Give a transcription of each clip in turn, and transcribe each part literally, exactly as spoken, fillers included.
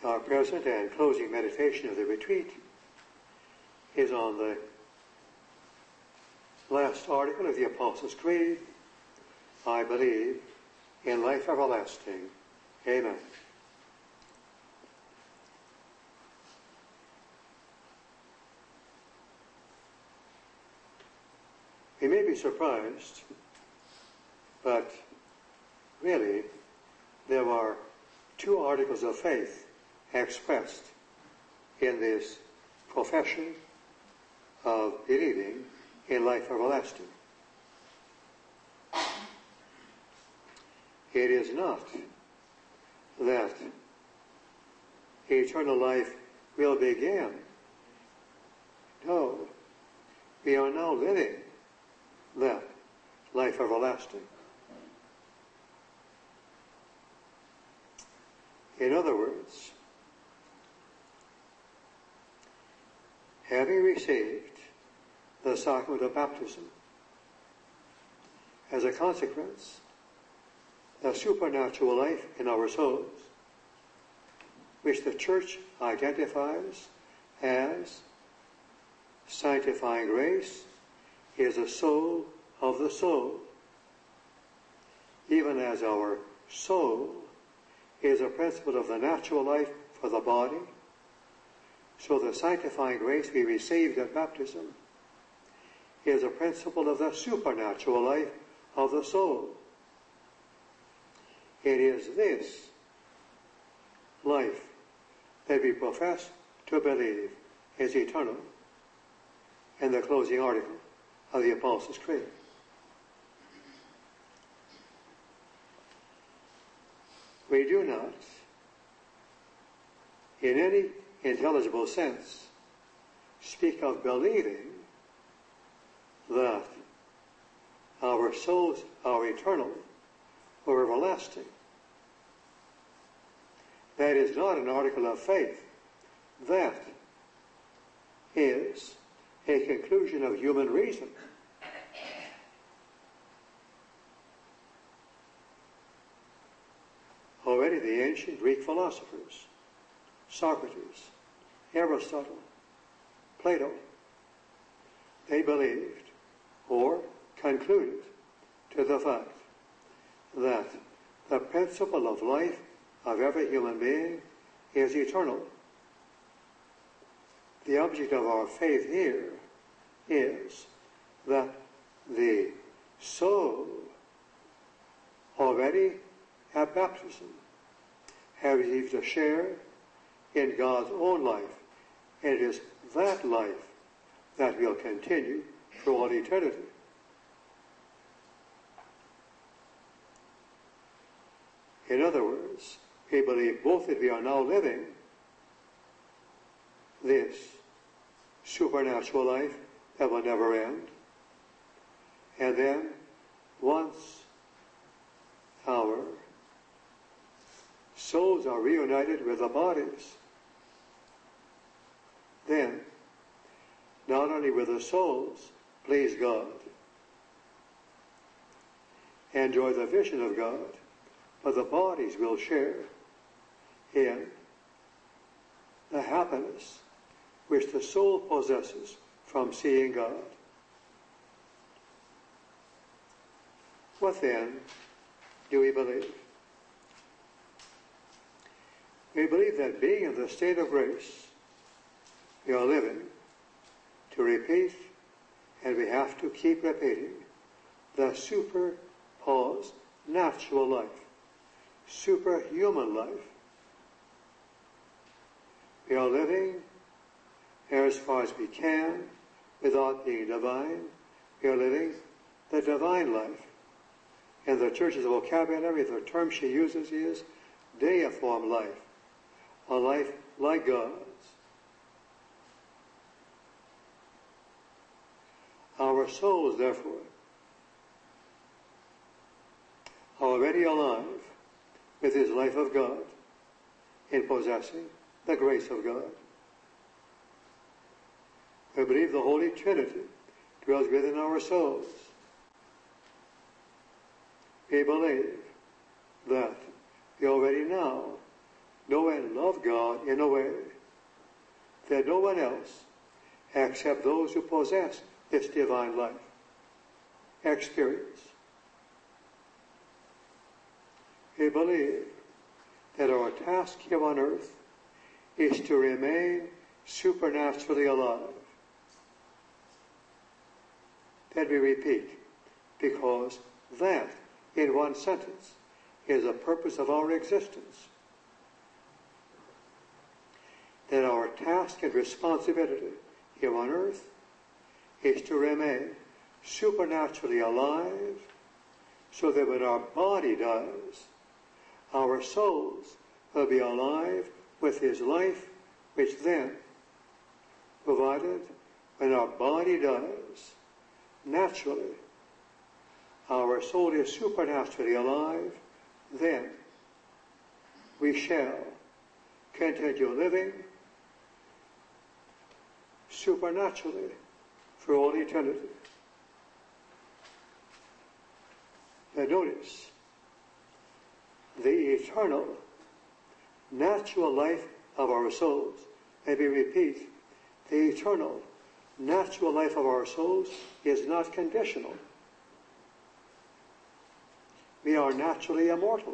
Our present and closing meditation of the retreat is on the last article of the Apostles' Creed. I believe in life everlasting. Amen. We may be surprised, but really there are two articles of faith expressed in this profession of believing in life everlasting. It is not that eternal life will begin. No, we are now living that life everlasting. In other words, having received the sacrament of baptism, as a consequence, the supernatural life in our souls, which the Church identifies as sanctifying grace, is the soul of the soul, even as our soul is a principle of the natural life for the body, so the sanctifying grace we received at baptism is a principle of the supernatural life of the soul. It is this life that we profess to believe is eternal in the closing article of the Apostles' Creed. We do not, in any intelligible sense, speak of believing that our souls are eternal or everlasting. That is not an article of faith. That is a conclusion of human reason. Already the ancient Greek philosophers, Socrates, Aristotle, Plato, they believed or concluded to the fact that the principle of life of every human being is eternal. The object of our faith here is that the soul already at baptism have received a share in God's own life, and it is that life that will continue for all eternity. In other words, we believe both that we are now living this supernatural life that will never end, and then once our souls are reunited with the bodies, then not only will the souls please God, enjoy the vision of God, but the bodies will share in the happiness which the soul possesses from seeing God. What then do we believe? We believe that being in the state of grace, we are living to repeat, and we have to keep repeating, the superposed natural life, superhuman life. We are living as far as we can without being divine. We are living the divine life. In the Church's vocabulary, the term she uses is deiform life, a life like God's. Our souls, therefore, are already alive with this life of God in possessing the grace of God. We believe the Holy Trinity dwells within our souls. We believe that we already now know and love God in a way that no one else, except those who possess this divine life, experience. We believe that our task here on earth is to remain supernaturally alive. Let me repeat, because that, in one sentence, is the purpose of our existence. That our task and responsibility here on earth is to remain supernaturally alive, so that when our body dies, our souls will be alive with His life, which then, provided when our body dies, naturally, our soul is supernaturally alive, then we shall continue living supernaturally for all eternity. Now notice, the eternal, natural life of our souls, let me repeat, the eternal, natural life of our souls is not conditional. We are naturally immortal.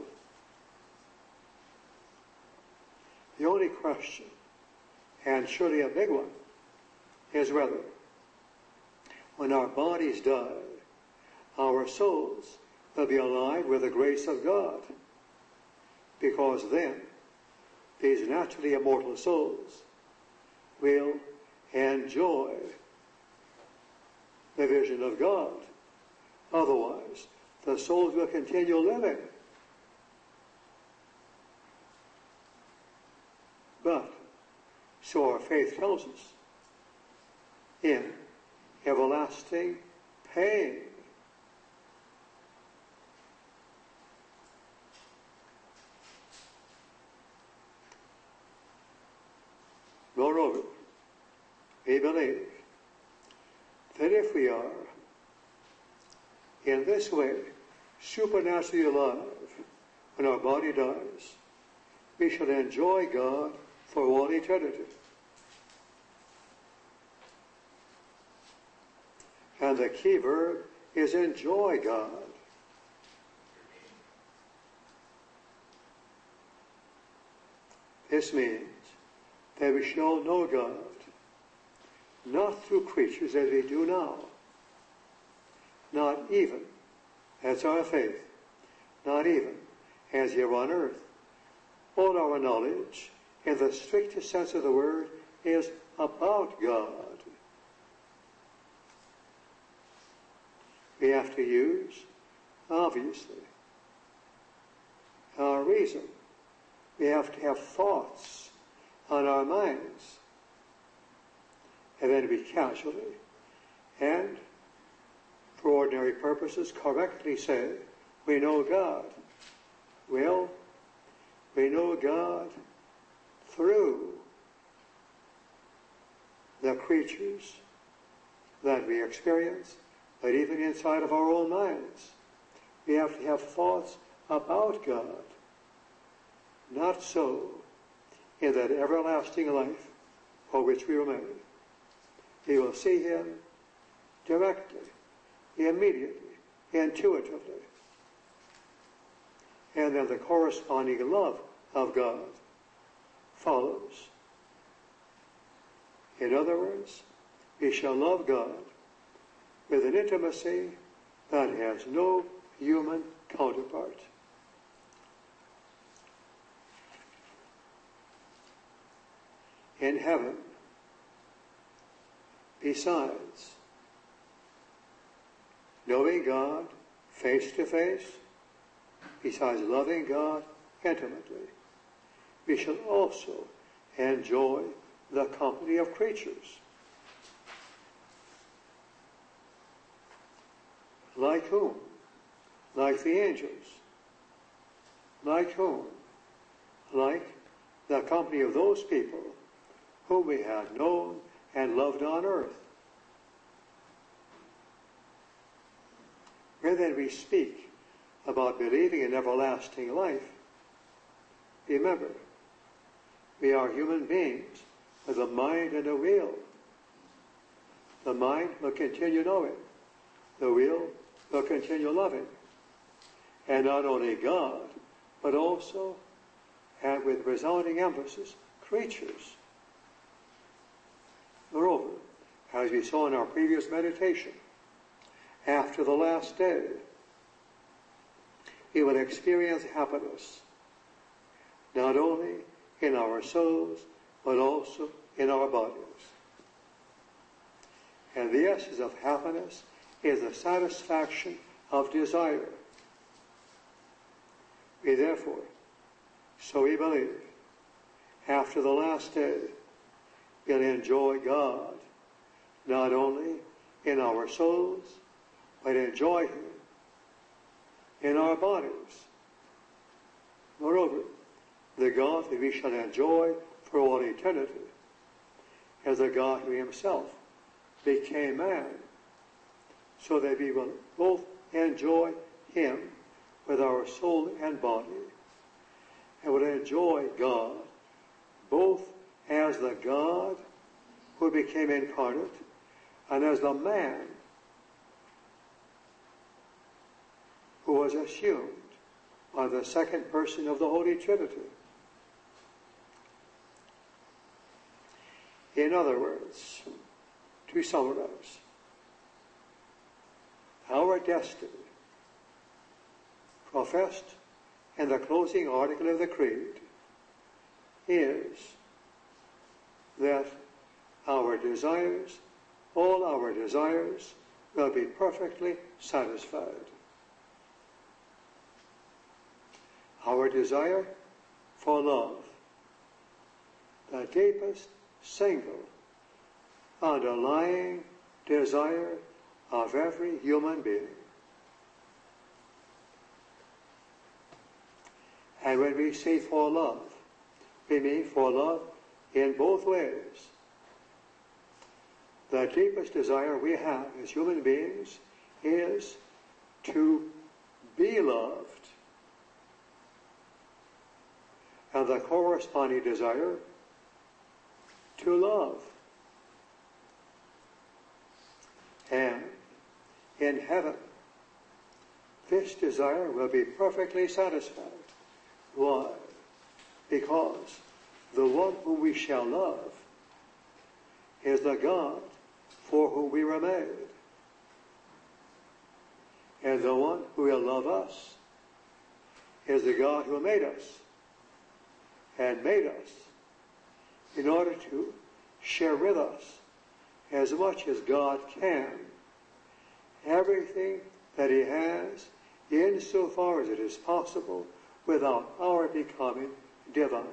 The only question, and surely a big one, is whether, when our bodies die, our souls will be alive with the grace of God. Because then, these naturally immortal souls will enjoy the vision of God. Otherwise, the souls will continue living. But, so our faith tells us, in everlasting pain. Moreover, we believe that if we are in this way supernaturally alive when our body dies, we shall enjoy God for all eternity. And the key verb is enjoy God. This means that we shall know God, not through creatures as we do now, not even, that's our faith, not even as here on earth. All our knowledge, in the strictest sense of the word, is about God. We have to use, obviously, our reason. We have to have thoughts on our minds. And then we casually, and for ordinary purposes, correctly say, we know God. Well, we know God through the creatures that we experience, but even inside of our own minds. We have to have thoughts about God. Not so in that everlasting life for which we were made. We will see Him directly, immediately, intuitively. And then the corresponding love of God follows. In other words, we shall love God with an intimacy that has no human counterpart. In heaven, besides knowing God face to face, besides loving God intimately, we shall also enjoy the company of creatures. Like whom? Like the angels. Like whom? Like the company of those people whom we had known and loved on earth. When then we speak about believing in everlasting life, remember we are human beings with a mind and a will. The mind will continue knowing. The will will continue loving. And not only God, but also, and with resounding emphasis, creatures. Moreover, as we saw in our previous meditation, after the last day, we will experience happiness, not only in our souls, but also in our bodies. And the essence of happiness is the satisfaction of desire. We therefore, so we believe, after the last day, will enjoy God, not only in our souls, but enjoy Him in our bodies. Moreover, the God that we shall enjoy for all eternity is the God who Himself became man, so that we will both enjoy Him with our soul and body, and will enjoy God both as the God who became incarnate and as the man who was assumed by the second person of the Holy Trinity. In other words, to summarize, our destiny, professed in the closing article of the Creed, is that our desires, all our desires, will be perfectly satisfied. Our desire for love, the deepest single underlying desire of every human being. And when we say for love, we mean for love in both ways. The deepest desire we have as human beings is to be loved. And the corresponding desire to love. And in heaven, this desire will be perfectly satisfied. Why? Because the one whom we shall love is the God for whom we were made. And the one who will love us is the God who made us and made us in order to share with us as much as God can everything that He has insofar as it is possible without our becoming divine.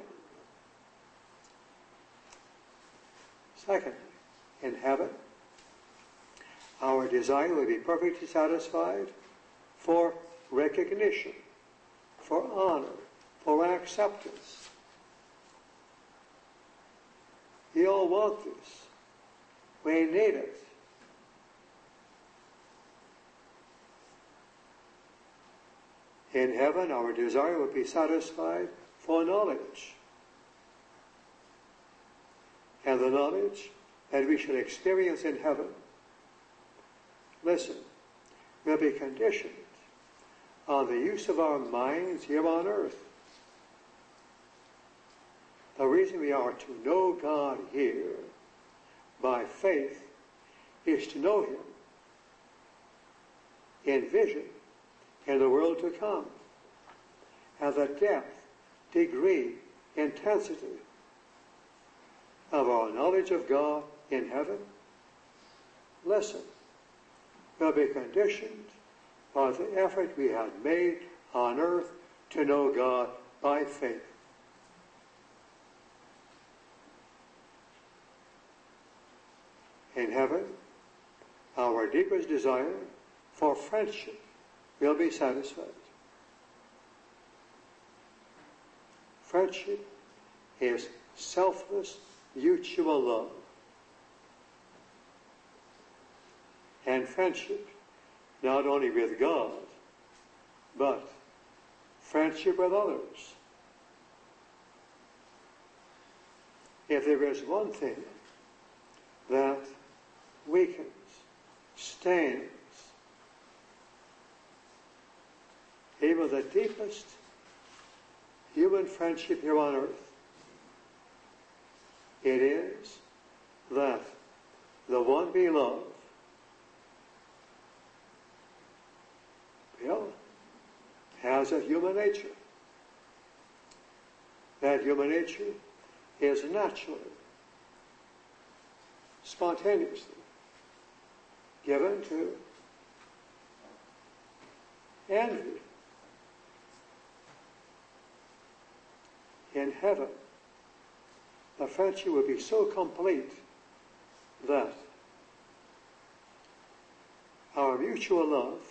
Secondly, in heaven, our desire will be perfectly satisfied for recognition, for honor, for acceptance. We all want this. We need it. In heaven, our desire will be satisfied for knowledge. And the knowledge that we shall experience in heaven, listen, will be conditioned on the use of our minds here on earth. The reason we are to know God here by faith is to know Him in vision in the world to come, and the depth, degree, intensity of our knowledge of God in heaven, listen, will be conditioned by the effort we have made on earth to know God by faith. In heaven, our deepest desire for friendship will be satisfied. Friendship is selfless, mutual love. And friendship, not only with God, but friendship with others. if there is one thing that weakens, stains, even the deepest human friendship here on earth, it is that the one we love well, has a human nature. That human nature is naturally, spontaneously given to envy. In heaven, the friendship will be so complete that our mutual love,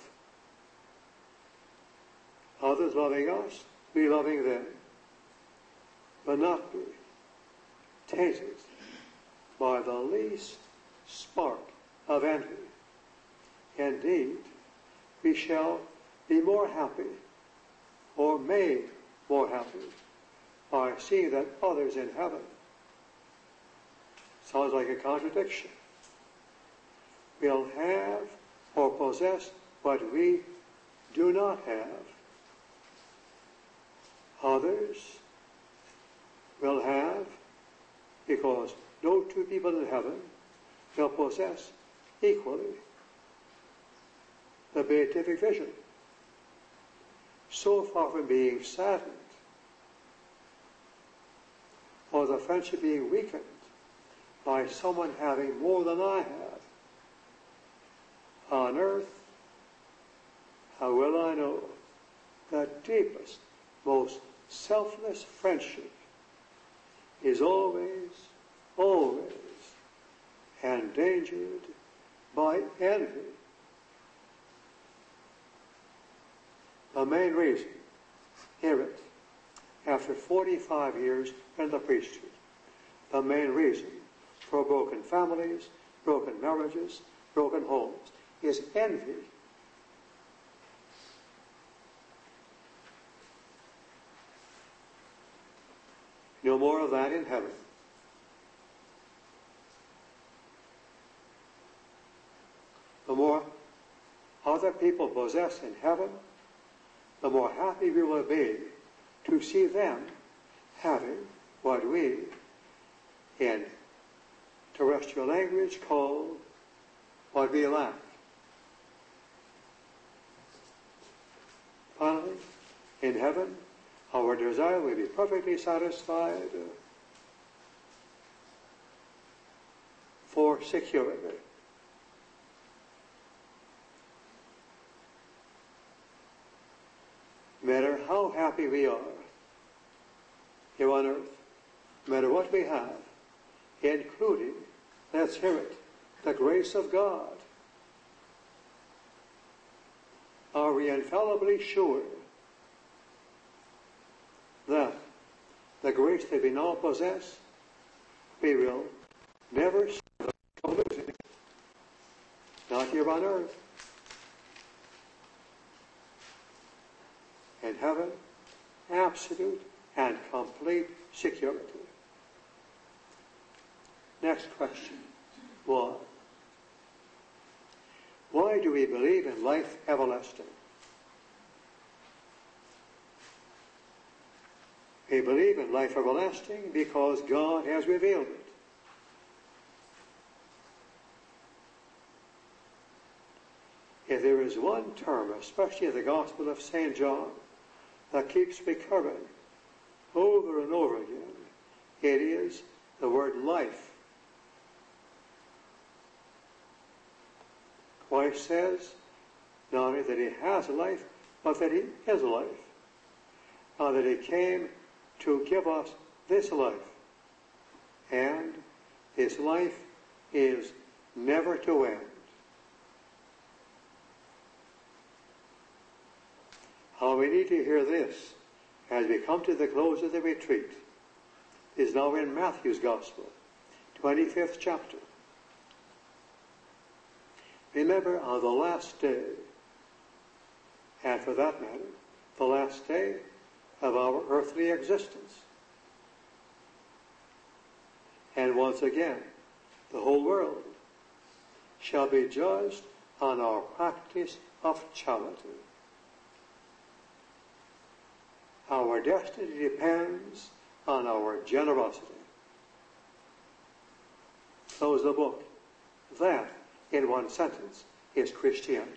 others loving us, we loving them, will not be tainted by the least spark of envy. Indeed, we shall be more happy, or made more happy, by seeing that others in heaven. Sounds like a contradiction. Will have or possess what we do not have. Others will have, because no two people in heaven will possess equally the beatific vision. So far from being saddened or the friendship being weakened by someone having more than I have, on earth, how well I know that deepest, most selfless friendship is always, always endangered by envy. The main reason, hear it, after forty-five years in the priesthood, the main reason for broken families, broken marriages, broken homes is envy. No more of that in heaven. The more other people possess in heaven, the more happy we will be to see them having what we, in terrestrial language, call what we lack. Finally, in heaven, our desire will be perfectly satisfied for security. No matter how happy we are here on earth, no matter what we have, including, let's hear it, the grace of God, are we infallibly sure that the grace that we now possess, we will never come losing? Not here on earth. In heaven, absolute and complete security. Next question. Why? Why do we believe in life everlasting? We believe in life everlasting because God has revealed it. If there is one term, especially in the Gospel of Saint John, that keeps recurring over and over again, it is the word life. Christ says not only that he has a life, but that he is a life. And that he came to give us this life. And this life is never to end. How we need to hear this as we come to the close of the retreat is now in Matthew's Gospel, twenty-fifth chapter. Remember, on the last day, and for that matter, the last day of our earthly existence, And once again, the whole world shall be judged on our practice of charity. Our destiny depends on our generosity. Close the book. That, in one sentence, is Christianity.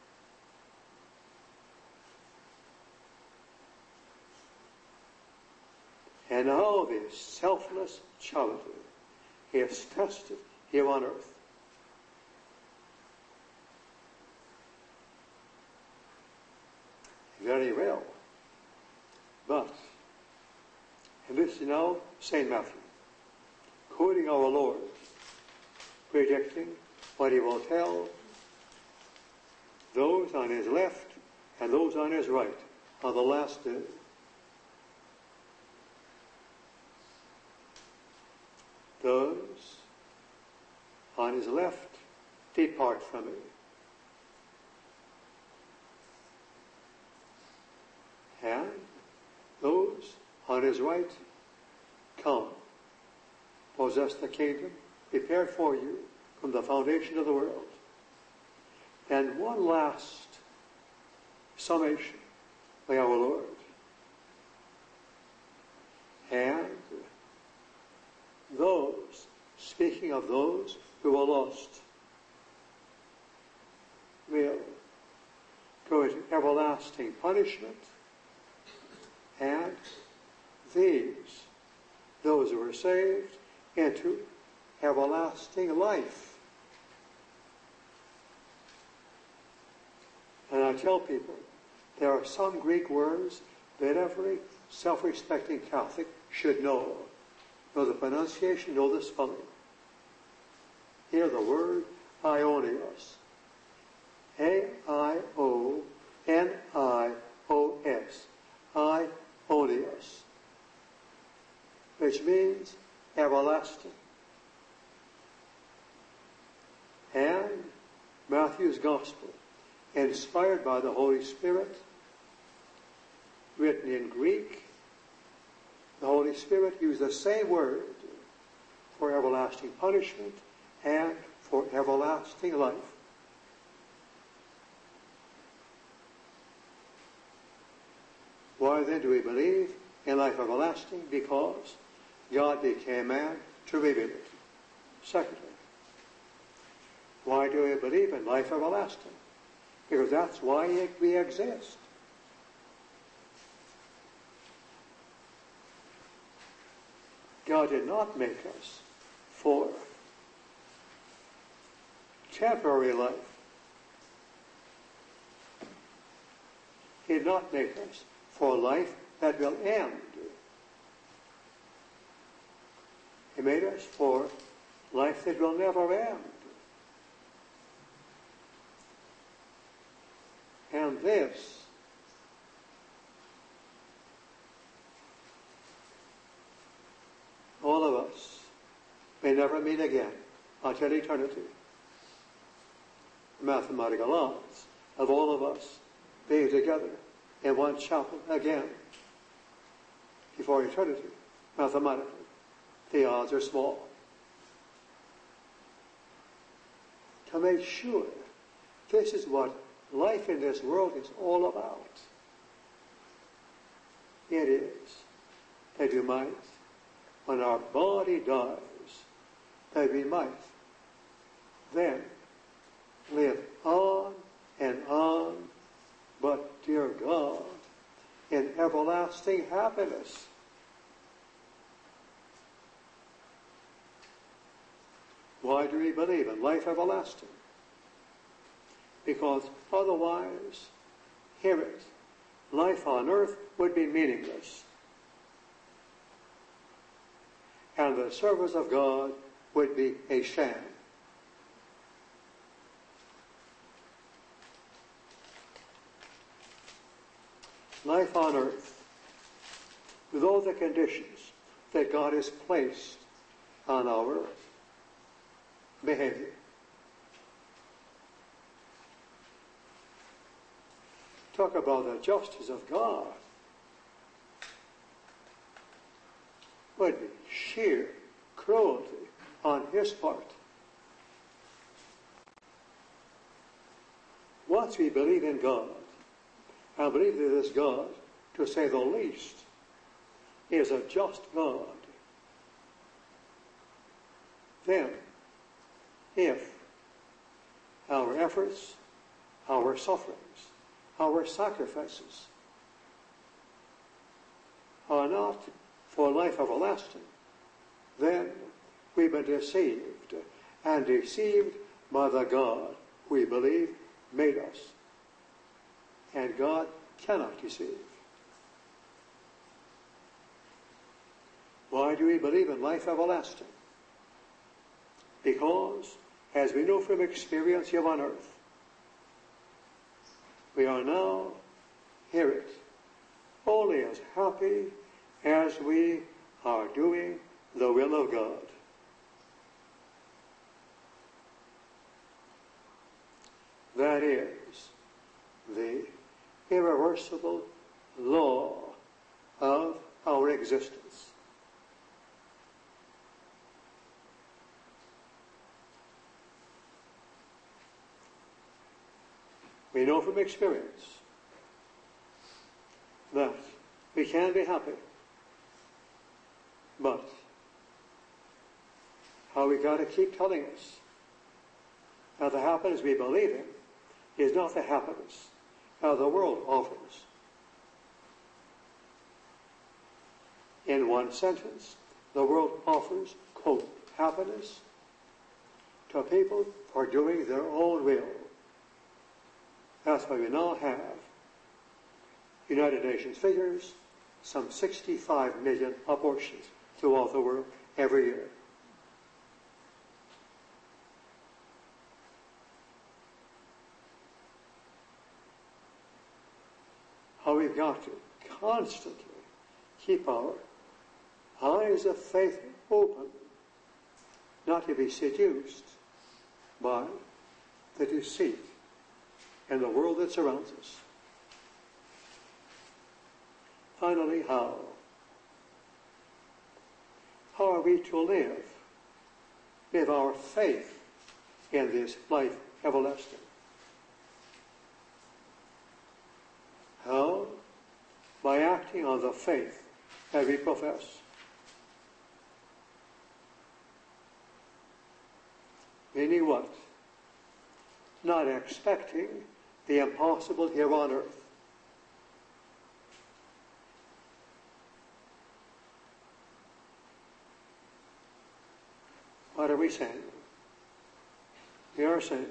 And how this selfless charity is tested here on earth. Very well. But, and this is now Saint Matthew, quoting our Lord, predicting what he will tell those on his left and those on his right on the last day. Those on his left, depart from me. And those on his right, come, possess the kingdom prepared for you from the foundation of the world. And one last summation by our Lord. And those, speaking of those who are lost, will go into everlasting punishment, and these, those who are saved, into everlasting life. And I tell people, there are some Greek words that every self-respecting Catholic should know. Know the pronunciation, know the spelling. Hear the word aionios. A I O N I O S. Aionios. Which means everlasting. And Matthew's Gospel, inspired by the Holy Spirit, written in Greek, the Holy Spirit used the same word for everlasting punishment and for everlasting life. Why then do we believe in life everlasting? Because God became man to reveal it. Secondly, why do we believe in life everlasting? Because that's why we exist. God did not make us for temporary life. He did not make us for life that will end. He made us for life that will never end. And this all of us may never meet again until eternity. The mathematical odds of all of us being together in one chapel again before eternity, mathematically, the odds are small. To make sure this is what life in this world is all about. It is that you might, when our body dies, that we might then live on and on, but, dear God, in everlasting happiness. Why do we believe in life everlasting? Because otherwise, hear it, life on earth would be meaningless. And the service of God would be a sham. Life on earth, with all the conditions that God has placed on our earth, behavior, talk about the justice of God, would be sheer cruelty on his part. Once we believe in God, and believe that this God, to say the least, is a just God, then if our efforts, our sufferings, our sacrifices are not for life everlasting, then we've been deceived, and deceived by the God we believe made us. And God cannot deceive. Why do we believe in life everlasting? Because, as we know from experience here on earth, we are now, hear it, only as happy as we are doing the will of God. That is the irreversible law of our existence. We know from experience that we can be happy, but how we got to keep telling us that the happiness we believe in is not the happiness that the world offers. In one sentence, the world offers, quote, happiness to people for doing their own will. That's why we now have United Nations figures, some sixty-five million abortions throughout the world every year. How we've got to constantly keep our eyes of faith open, not to be seduced by the deceit in the world that surrounds us. Finally, how? How are we to live with our faith in this life everlasting? How? By acting on the faith that we profess. Meaning what? Not expecting the impossible here on earth. What are we saying? We are saying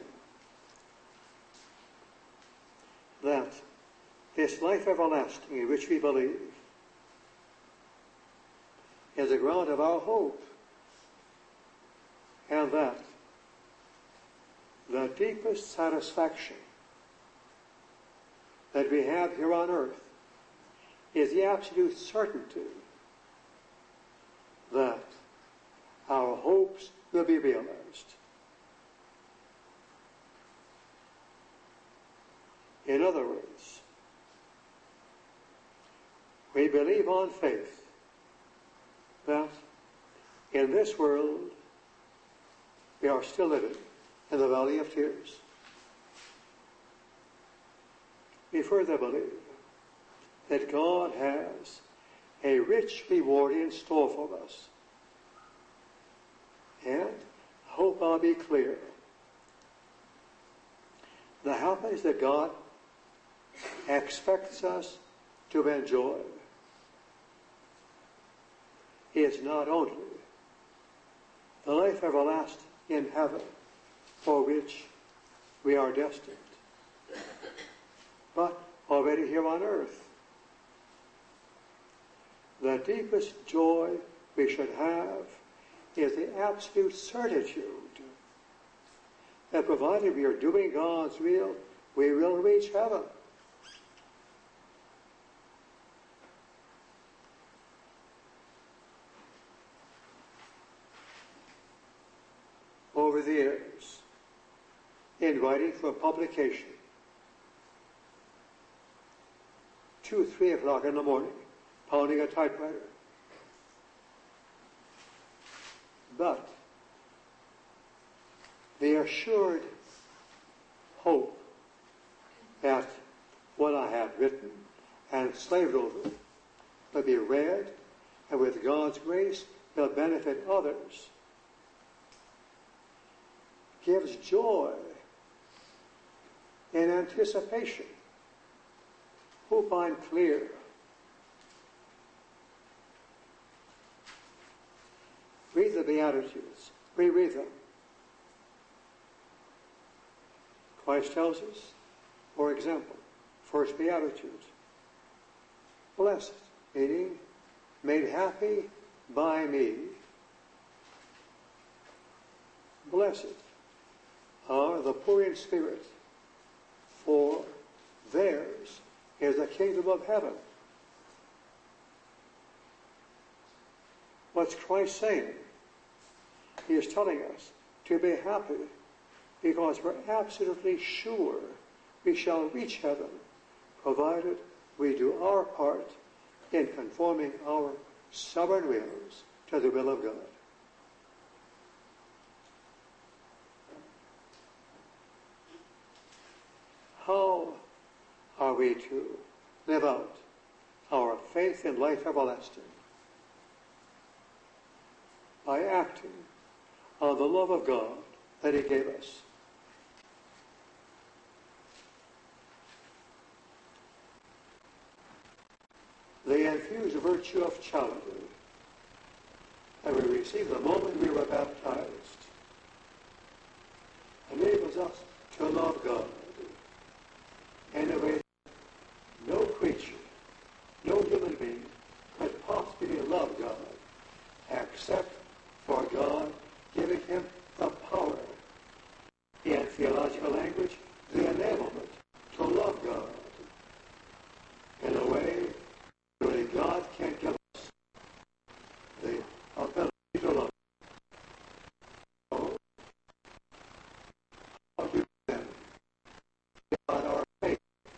that this life everlasting in which we believe is the ground of our hope, and that the deepest satisfaction that we have here on earth is the absolute certainty that our hopes will be realized. In other words, we believe on faith that in this world we are still living in the valley of tears. We further believe that God has a rich reward in store for us. And I hope I'll be clear. The happiness that God expects us to enjoy is not only the life everlasting in heaven for which we are destined, but already here on earth. The deepest joy we should have is the absolute certitude that provided we are doing God's will, we will reach heaven. Over the years, in writing for publication, two, three o'clock in the morning, pounding a typewriter, But the assured hope that what I have written and slaved over will be read and with God's grace will benefit others gives joy in anticipation. Hope I'm clear. Read the Beatitudes. Reread them. Christ tells us, for example, first Beatitude, blessed, meaning made happy by me. Blessed are the poor in spirit, for theirs is the kingdom of heaven. What's Christ saying? He is telling us to be happy because we're absolutely sure we shall reach heaven, provided we do our part in conforming our sovereign wills to the will of God. How are we to live out our faith in life everlasting? By acting on the love of God that He gave us. The infused virtue of charity that we received the moment we were baptized enables us to love God in a way no creature, no human being could possibly love God except for God giving him the power, in theological language, the enablement to love God in a way only God can give us the ability to love. So, how do we then God our faith?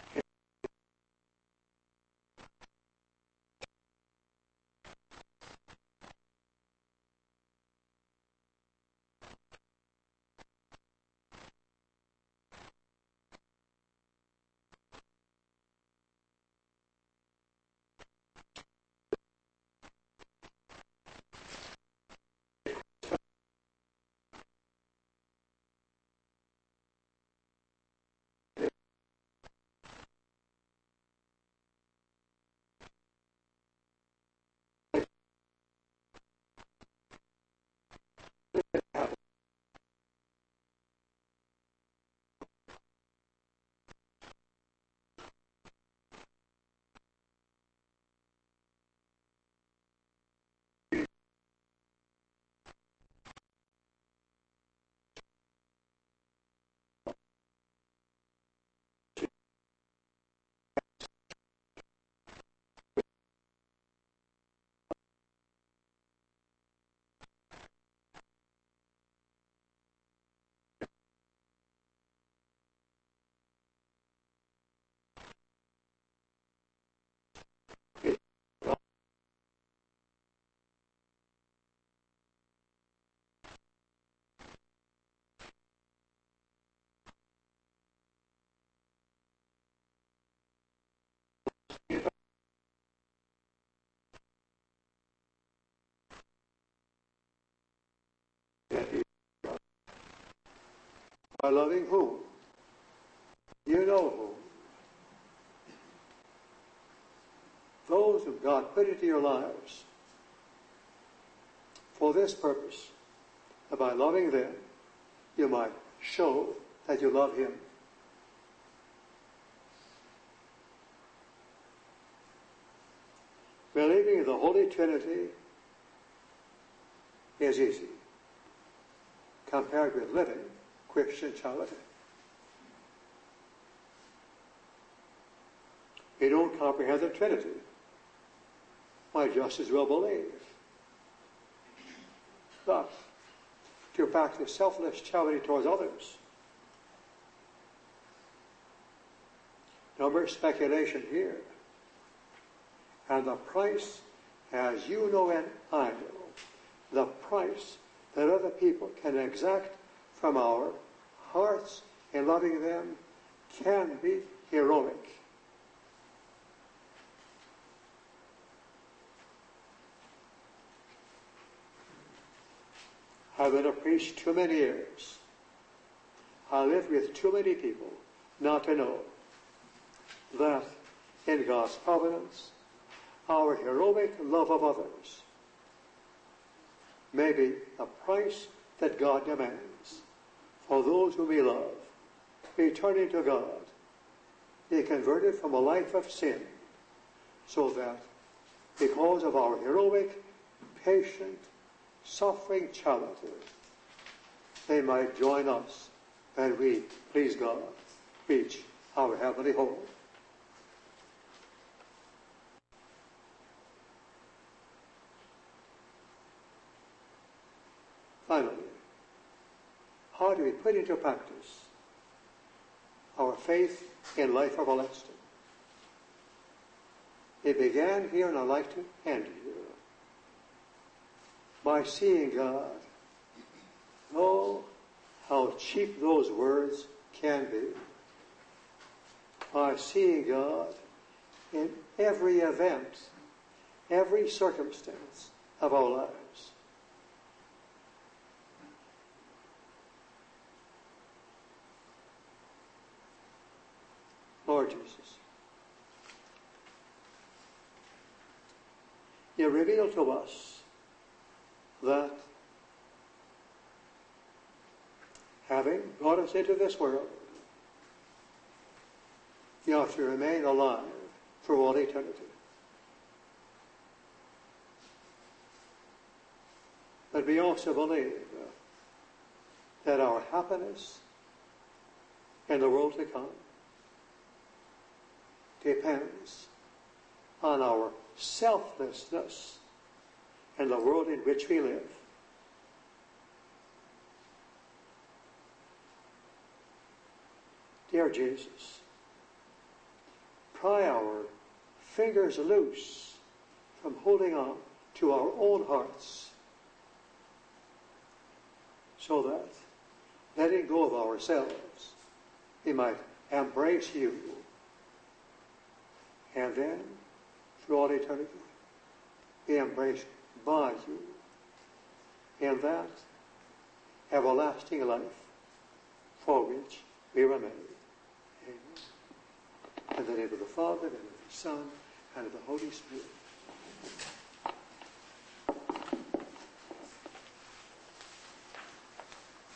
By loving whom? You know whom. Those whom God put into your lives for this purpose, that by loving them, you might show that you love Him. Believing in the Holy Trinity is easy compared with living Christian charity. You don't comprehend the Trinity, might just as well believe. But to practice selfless charity towards others, no more speculation here. And the price, as you know and I know, the price that other people can exact from our hearts in loving them can be heroic. I've been a priest too many years. I lived with too many people not to know that in God's providence, our heroic love of others may be a price that God demands for those whom we love, returning to God, be converted from a life of sin, so that because of our heroic, patient, suffering charity, they might join us when we, please God, reach our heavenly home. Finally, how do we put into practice our faith in life everlasting? It began here, and I'd like to end here by seeing God. Oh, how cheap those words can be. By seeing God in every event, every circumstance of our lives. Lord Jesus, you reveal to us that having brought us into this world, you have to remain alive for all eternity. But we also believe that our happiness in the world to come depends on our selflessness in the world in which we live. Dear Jesus, pry our fingers loose from holding on to our own hearts, so that, letting go of ourselves, we might embrace you, and then, through all eternity, be embraced by you in that everlasting life for which we were made. Amen. In the name of the Father, and of the Son, and of the Holy Spirit.